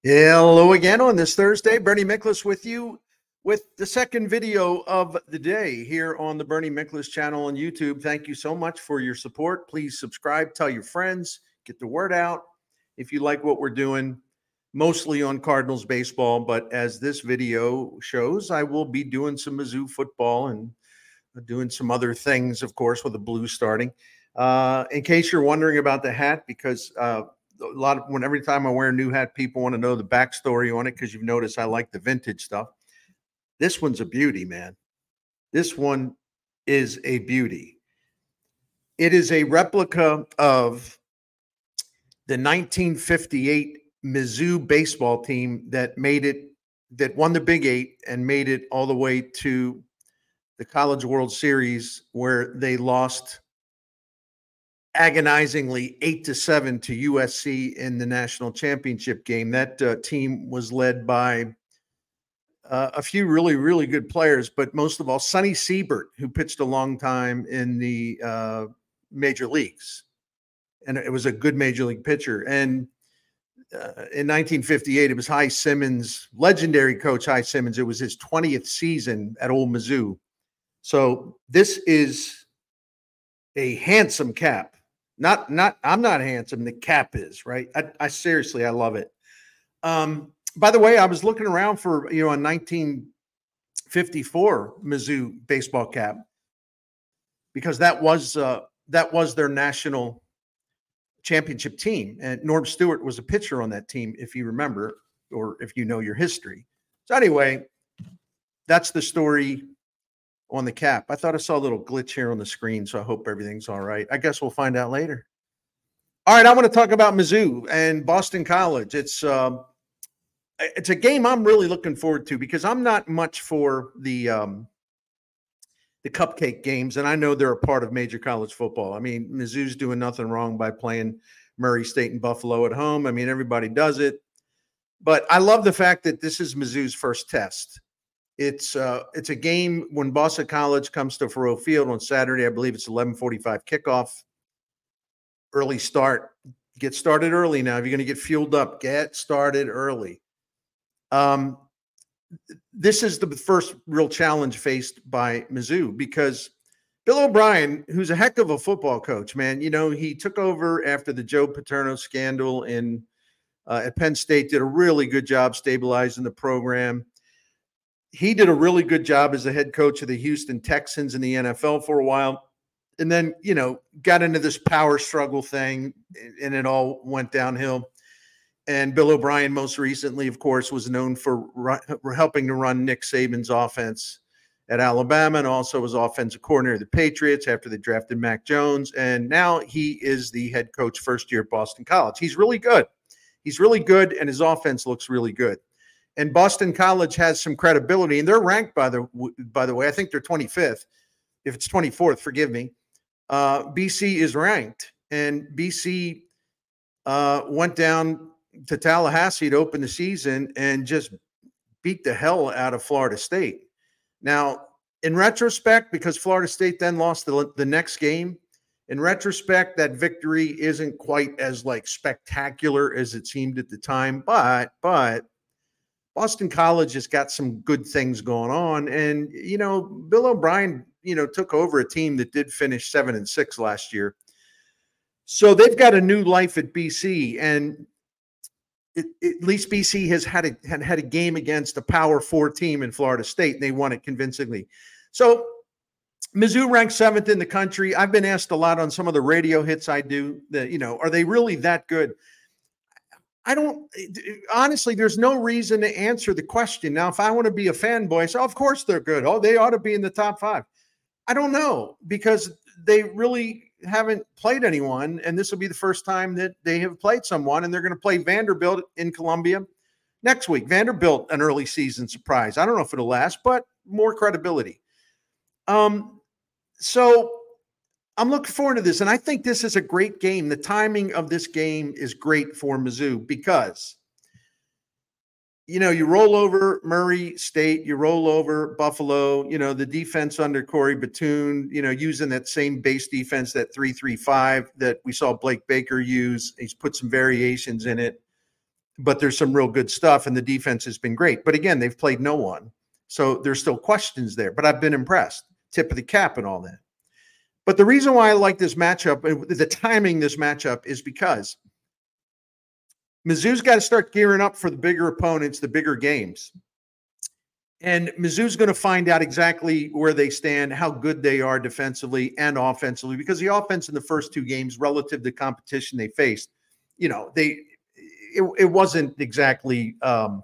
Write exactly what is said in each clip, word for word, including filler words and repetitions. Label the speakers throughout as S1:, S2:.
S1: Hello again on this Thursday. Bernie Miklasz with you with the second video of the day here on the Bernie Miklasz channel on YouTube. Thank you so much for your support. Please subscribe, tell your friends, get the word out if you like what we're doing, mostly on Cardinals baseball. But as this video shows, I will be doing some Mizzou football and doing some other things, of course, with the Blues starting. Uh, in case you're wondering about the hat, because uh, a lot of when every time I wear a new hat, people want to know the backstory on it because you've noticed I like the vintage stuff. This one's a beauty, man. This one is a beauty. It is a replica of the nineteen fifty-eight Mizzou baseball team that made it, that won the Big Eight and made it all the way to the College World Series, where they lost agonizingly eight to seven to U S C in the national championship game. That uh, team was led by uh, a few really, really good players, but most of all, Sonny Siebert, who pitched a long time in the uh, major leagues. And it was a good major league pitcher. And uh, in nineteen fifty-eight, it was Hy Simmons, legendary coach Hy Simmons. It was his twentieth season at Ole Mizzou. So this is a handsome cap. Not, not, I'm not handsome. The cap is, right? I, I seriously, I love it. Um, by the way, I was looking around for, you know, a nineteen fifty-four Mizzou baseball cap because that was, uh, that was their national championship team. And Norm Stewart was a pitcher on that team, if you remember, or if you know your history. So anyway, that's the story on the cap. I thought I saw a little glitch here on the screen, so I hope everything's all right. I guess we'll find out later. All right, I want to talk about Mizzou and Boston College. It's um, it's a game I'm really looking forward to because I'm not much for the um, the cupcake games, and I know they're a part of major college football. I mean, Mizzou's doing nothing wrong by playing Murray State and Buffalo at home. I mean, everybody does it. But I love the fact that this is Mizzou's first test. It's uh, it's a game when Boston College comes to Faurot Field on Saturday. I believe it's eleven forty-five kickoff. Early start. Get started early now. If you're going to get fueled up, get started early. Um, this is the first real challenge faced by Mizzou because Bill O'Brien, who's a heck of a football coach, man, you know, he took over after the Joe Paterno scandal in uh, at Penn State, did a really good job stabilizing the program. He did a really good job as the head coach of the Houston Texans in the N F L for a while. And then, you know, got into this power struggle thing and it all went downhill. And Bill O'Brien, most recently, of course, was known for ru- helping to run Nick Saban's offense at Alabama and also was offensive coordinator of the Patriots after they drafted Mac Jones. And now he is the head coach first year at Boston College. He's really good. He's really good, and his offense looks really good. And Boston College has some credibility, and they're ranked, by the by the way. I think they're twenty-fifth. If it's twenty-fourth, forgive me. Uh, B C is ranked, and B C uh, went down to Tallahassee to open the season and just beat the hell out of Florida State. Now, in retrospect, because Florida State then lost the, the next game, in retrospect, that victory isn't quite as like spectacular as it seemed at the time, but but. Boston College has got some good things going on. And, you know, Bill O'Brien, you know, took over a team that did finish seven and six last year. So they've got a new life at B C. And it, it, at least B C has had a, had, had a game against a power four team in Florida State, and they won it convincingly. So Mizzou ranks seventh in the country. I've been asked a lot on some of the radio hits I do that, you know, are they really that good? I don't, honestly, there's no reason to answer the question. Now, if I want to be a fanboy, I say, oh, of course they're good. Oh, they ought to be in the top five. I don't know because they really haven't played anyone. And this will be the first time that they have played someone. And they're going to play Vanderbilt in Columbia next week. Vanderbilt, an early season surprise. I don't know if it'll last, but more credibility. Um, so I'm looking forward to this, and I think this is a great game. The timing of this game is great for Mizzou because, you know, you roll over Murray State, you roll over Buffalo, you know, the defense under Corey Batoon, you know, using that same base defense, that three three five that we saw Blake Baker use. He's put some variations in it. but there's some real good stuff, and the defense has been great. But again, they've played no one. So there's still questions there, but I've been impressed. Tip of the cap and all that. But the reason why I like this matchup, the timing this matchup, is because Mizzou's got to start gearing up for the bigger opponents, the bigger games. And Mizzou's going to find out exactly where they stand, how good they are defensively and offensively, because the offense in the first two games relative to competition they faced, you know, they it, it wasn't exactly um,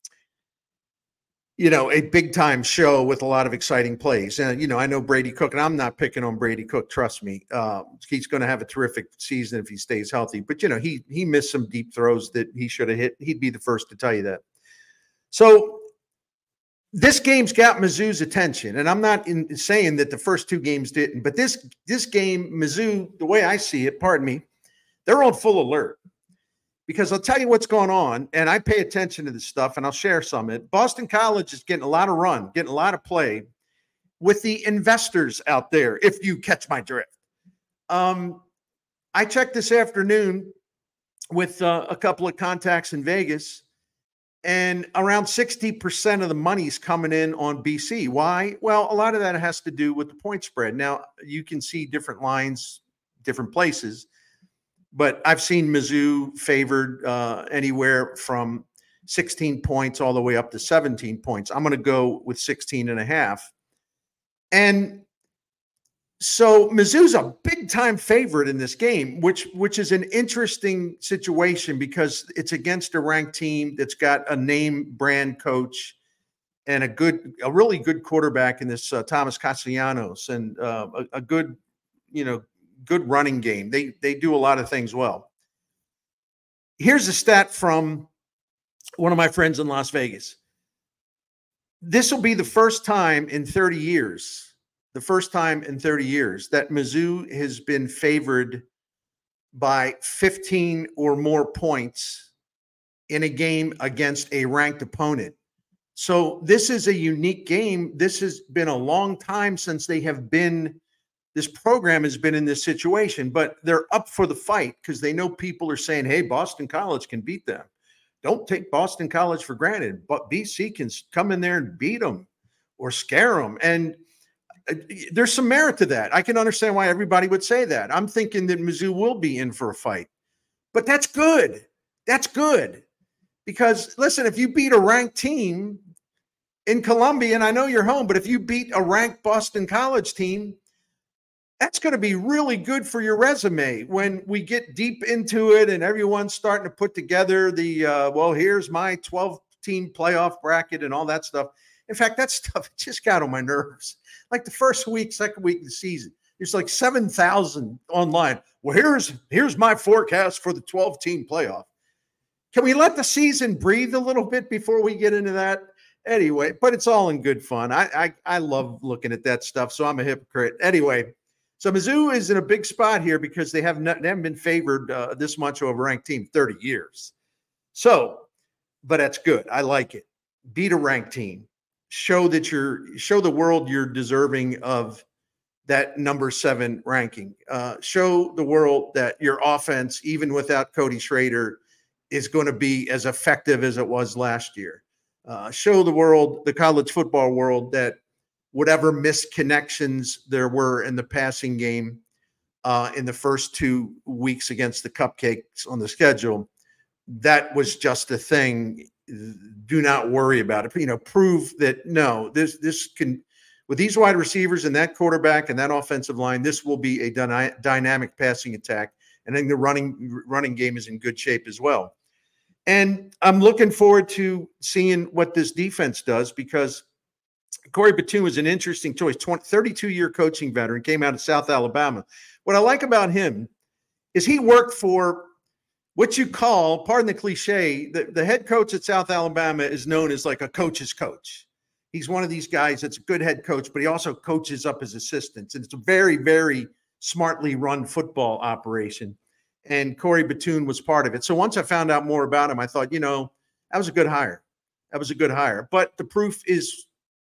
S1: you know, a big time show with a lot of exciting plays. And, you know, I know Brady Cook, and I'm not picking on Brady Cook. Trust me. Uh, he's going to have a terrific season if he stays healthy. But, you know, he, he missed some deep throws that he should have hit. He'd be the first to tell you that. So this game's got Mizzou's attention. And I'm not in, saying that the first two games didn't, but this, this game, Mizzou, the way I see it, pardon me, they're on full alert. Because I'll tell you what's going on, and I pay attention to this stuff, and I'll share some of it. Boston College is getting a lot of run, getting a lot of play with the investors out there, if you catch my drift. Um, I checked this afternoon with uh, a couple of contacts in Vegas, and around sixty percent of the money's coming in on B C. Why? Well, a lot of that has to do with the point spread. Now, you can see different lines, different places. But I've seen Mizzou favored uh, anywhere from sixteen points all the way up to seventeen points. I'm going to go with sixteen and a half. And so Mizzou's a big time favorite in this game, which, which is an interesting situation because it's against a ranked team that's got a name brand coach and a good, a really good quarterback in this uh, Thomas Castellanos and uh, a, a good, you know, good running game. They they do a lot of things well. Here's a stat from one of my friends in Las Vegas. This will be the first time in thirty years, the first time in thirty years that Mizzou has been favored by fifteen or more points in a game against a ranked opponent. So this is a unique game. This has been a long time since they have been This program has been in this situation, but they're up for the fight because they know people are saying, hey, Boston College can beat them. Don't take Boston College for granted, but B C can come in there and beat them or scare them. And there's some merit to that. I can understand why everybody would say that. I'm thinking that Mizzou will be in for a fight, but that's good. That's good because, listen, if you beat a ranked team in Columbia, and I know you're home, but if you beat a ranked Boston College team, that's going to be really good for your resume when we get deep into it and everyone's starting to put together the, uh, well, here's my twelve-team playoff bracket and all that stuff. In fact, that stuff just got on my nerves. Like the first week, second week of the season, there's like seven thousand online. Well, here's here's my forecast for the twelve-team playoff. Can we let the season breathe a little bit before we get into that? Anyway, but it's all in good fun. I I, I love looking at that stuff, so I'm a hypocrite. Anyway, so Mizzou is in a big spot here because they, have not, they haven't been favored uh, this much over a ranked team thirty years. So, but that's good. I like it. Beat a ranked team. Show that you're, show the world you're deserving of that number seven ranking. Uh, show the world that your offense, even without Cody Schrader, is going to be as effective as it was last year. Uh, show the world, the college football world, that whatever misconnections there were in the passing game uh, in the first two weeks against the Cupcakes on the schedule, that was just a thing. Do not worry about it. You know, prove that, no, this this can, with these wide receivers and that quarterback and that offensive line, this will be a dyna- dynamic passing attack. And I think the running running game is in good shape as well. And I'm looking forward to seeing what this defense does because Corey Batoon was an interesting choice. thirty-two-year coaching veteran, came out of South Alabama. What I like about him is he worked for what you call, pardon the cliche, the, the head coach at South Alabama is known as like a coach's coach. He's one of these guys that's a good head coach, but he also coaches up his assistants. And it's a very, very smartly run football operation. And Corey Batoon was part of it. So once I found out more about him, I thought, you know, that was a good hire. That was a good hire. But the proof is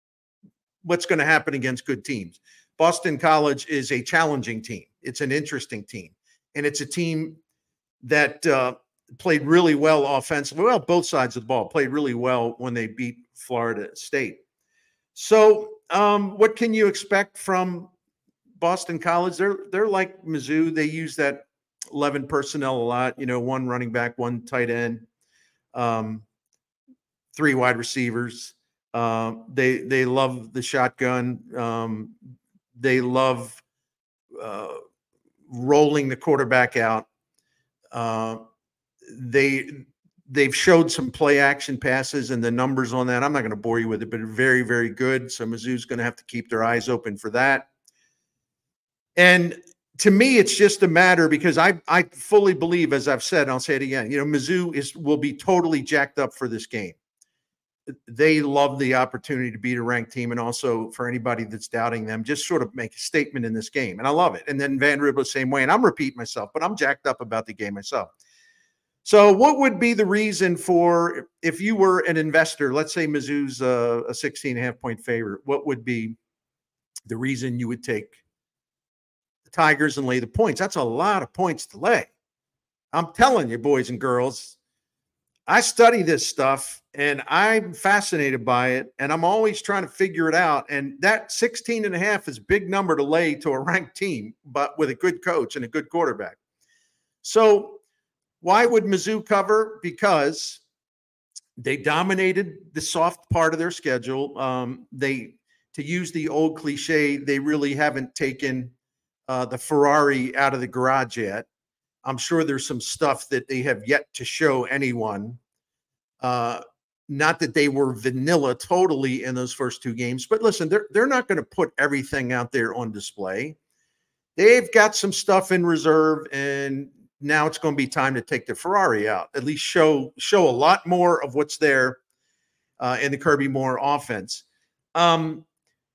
S1: what's going to happen against good teams. Boston College is a challenging team. It's an interesting team. And it's a team that uh, played really well offensively. Well, both sides of the ball played really well when they beat Florida State. So, um, what can you expect from Boston College? They're they're like Mizzou. They use that eleven personnel a lot. You know, one running back, one tight end, um, three wide receivers. Uh, they they love the shotgun. Um, they love uh, rolling the quarterback out. Uh, they they've showed some play action passes, and the numbers on that, I'm not going to bore you with it, but very, very good. So Mizzou's going to have to keep their eyes open for that. And to me, it's just a matter, because I I fully believe, as I've said, and I'll say it again, you know, Mizzou is will be totally jacked up for this game. They love the opportunity to beat a ranked team, and also for anybody that's doubting them, just sort of make a statement in this game. And I love it. And then Vanderbilt the same way. And I'm repeating myself, but I'm jacked up about the game myself. So what would be the reason for, if you were an investor, let's say Mizzou's a, a sixteen and a half point favorite, what would be the reason you would take the Tigers and lay the points? That's a lot of points to lay. I'm telling you, boys and girls, I study this stuff and I'm fascinated by it, and I'm always trying to figure it out. And that sixteen and a half is a big number to lay to a ranked team, but with a good coach and a good quarterback. So why would Mizzou cover? Because they dominated the soft part of their schedule. Um, they, to use the old cliche, they really haven't taken uh, the Ferrari out of the garage yet. I'm sure there's some stuff that they have yet to show anyone. Uh, not that they were vanilla totally in those first two games, but listen, they're they're not going to put everything out there on display. They've got some stuff in reserve, and now it's going to be time to take the Ferrari out. At least show show a lot more of what's there uh, in the Kirby Moore offense. Um,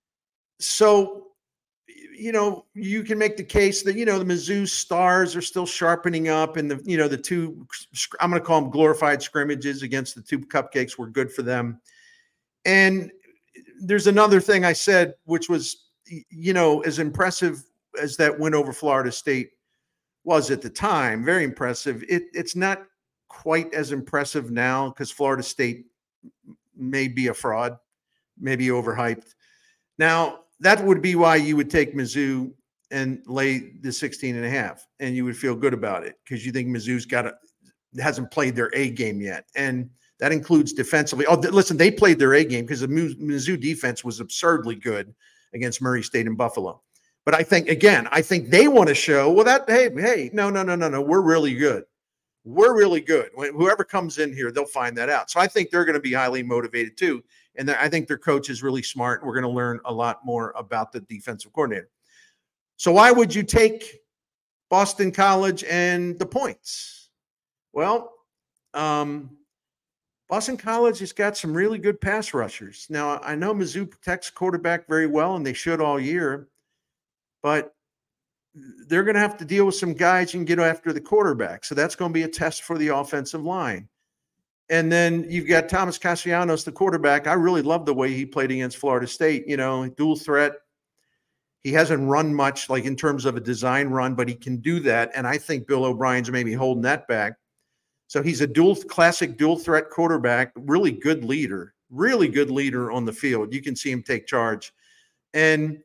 S1: so. You know, you can make the case that, you know, the Mizzou stars are still sharpening up, and the, you know, the two, I'm going to call them glorified scrimmages against the two cupcakes were good for them. And there's another thing I said, which was, you know, as impressive as that win over Florida State was at the time, very impressive. It, it's not quite as impressive now, because Florida State may be a fraud, maybe overhyped. Now, that would be why you would take Mizzou and lay the sixteen and a half, and you would feel good about it, because you think Mizzou's got a, hasn't played their A game yet. And that includes defensively. Oh, listen, they played their A game, because the Mizzou defense was absurdly good against Murray State and Buffalo. But I think, again, I think they want to show, well, that, hey, hey, no, no, no, no, no, we're really good. We're really good. When, whoever comes in here, they'll find that out. So I think they're going to be highly motivated too. And I think their coach is really smart. We're going to learn a lot more about the defensive coordinator. So why would you take Boston College and the points? Well, um, Boston College has got some really good pass rushers. Now, I know Mizzou protects quarterback very well, and they should all year, but they're going to have to deal with some guys who can get after the quarterback. So that's going to be a test for the offensive line. And then you've got Thomas Castellanos, the quarterback. I really love the way he played against Florida State. You know, dual threat. He hasn't run much, like in terms of a design run, but he can do that. And I think Bill O'Brien's maybe holding that back. So he's a dual, classic dual threat quarterback, really good leader, really good leader on the field. You can see him take charge. And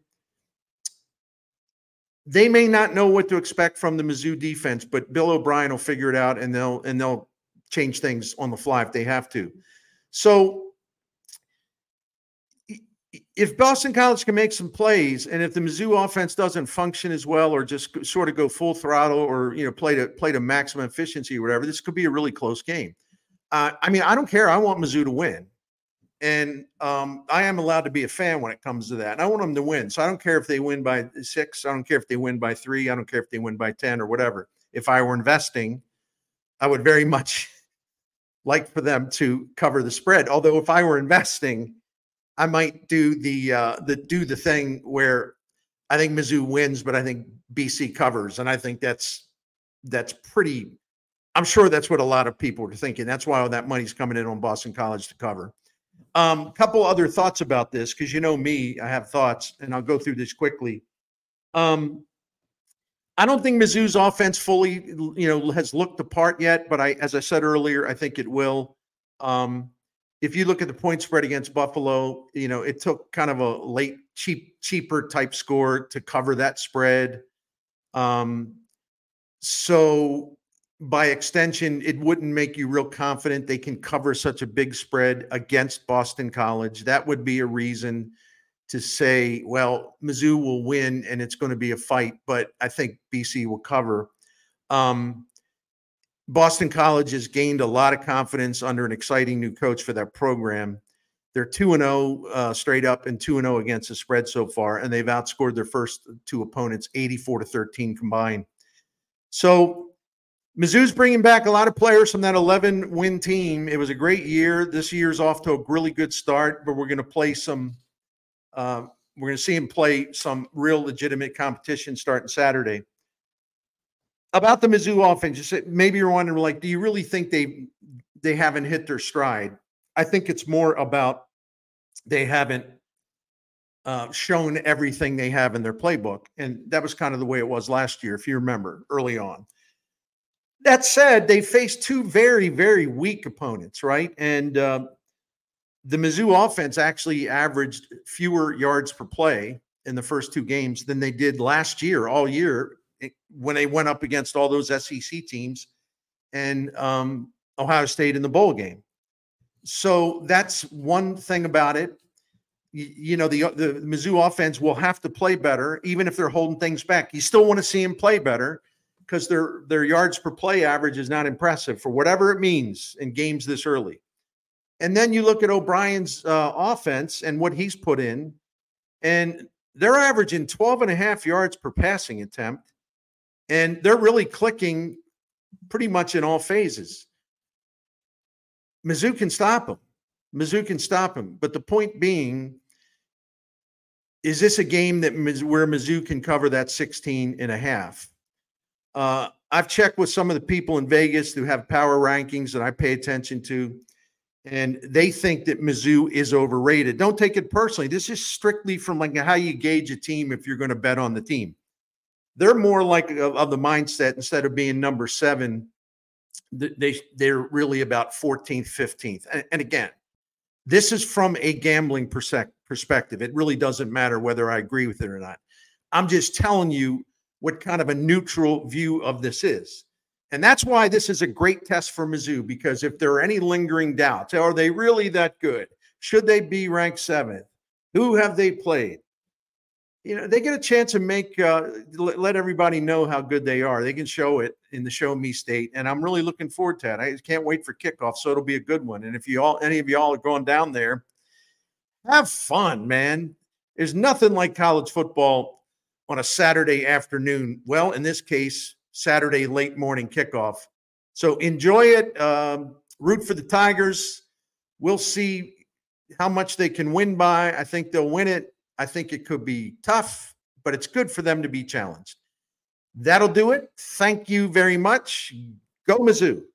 S1: they may not know what to expect from the Mizzou defense, but Bill O'Brien will figure it out, and they'll and they'll change things on the fly if they have to. So if Boston College can make some plays, and if the Mizzou offense doesn't function as well, or just sort of go full throttle, or, you know, play to play to maximum efficiency or whatever, this could be a really close game. Uh, I mean, I don't care. I want Mizzou to win. And um, I am allowed to be a fan when it comes to that. And I want them to win. So I don't care if they win by six. I don't care if they win by three. I don't care if they win by ten or whatever. If I were investing, I would very much like for them to cover the spread. Although if I were investing, I might do the uh, the do the thing where I think Mizzou wins, but I think B C covers, and I think that's that's pretty. I'm sure that's what a lot of people are thinking. That's why all that money's coming in on Boston College to cover. A um, couple other thoughts about this, because you know me, I have thoughts, and I'll go through this quickly. Um, I don't think Mizzou's offense fully, you know, has looked the part yet, but I, as I said earlier, I think it will. Um, if you look at the point spread against Buffalo, you know, it took kind of a late, cheap, cheaper type score to cover that spread. Um, so by extension, it wouldn't make you real confident they can cover such a big spread against Boston College. That would be a reason to say, well, Mizzou will win and it's going to be a fight, but I think B C will cover. Um, Boston College has gained a lot of confidence under an exciting new coach for that program. They're two and oh uh, straight up and two and oh against the spread so far, and they've outscored their first two opponents eighty-four to thirteen combined. So Mizzou's bringing back a lot of players from that eleven-win team. It was a great year. This year's off to a really good start, but we're going to play some uh, we're going to see him play some real legitimate competition starting Saturday. About the Mizzou offense, you said, maybe you're wondering, like, do you really think they they haven't hit their stride? I think it's more about they haven't uh, shown everything they have in their playbook, and that was kind of the way it was last year, if you remember, early on. That said, they faced two very, very weak opponents, right? And uh, the Mizzou offense actually averaged fewer yards per play in the first two games than they did last year, all year, when they went up against all those S E C teams and um, Ohio State in the bowl game. So that's one thing about it. You, you know, the, the Mizzou offense will have to play better, even if they're holding things back. You still want to see them play better because their, their yards per play average is not impressive for whatever it means in games this early. And then you look at O'Brien's uh, offense and what he's put in, and they're averaging twelve and a half yards per passing attempt. And they're really clicking pretty much in all phases. Mizzou can stop them. Mizzou can stop them. But the point being, is this a game that where Mizzou can cover that sixteen and a half? Uh, I've checked with some of the people in Vegas who have power rankings that I pay attention to, and they think that Mizzou is overrated. Don't take it personally. This is strictly from like how you gauge a team if you're going to bet on the team. They're more like of, of the mindset, instead of being number seven, they, they're really about fourteenth, fifteenth. And, and again, this is from a gambling perspective. It really doesn't matter whether I agree with it or not. I'm just telling you what kind of a neutral view of this is. And that's why this is a great test for Mizzou, because if there are any lingering doubts, are they really that good? Should they be ranked seventh? Who have they played? You know, they get a chance to make, uh, let everybody know how good they are. They can show it in the Show Me State. And I'm really looking forward to that. I can't wait for kickoff. So it'll be a good one. And if you all, any of y'all are going down there, have fun, man. There's nothing like college football on a Saturday afternoon. Well, in this case, Saturday late morning kickoff. So enjoy it. Um, root for the Tigers. We'll see how much they can win by. I think they'll win it. I think it could be tough, but it's good for them to be challenged. That'll do it. Thank you very much. Go Mizzou.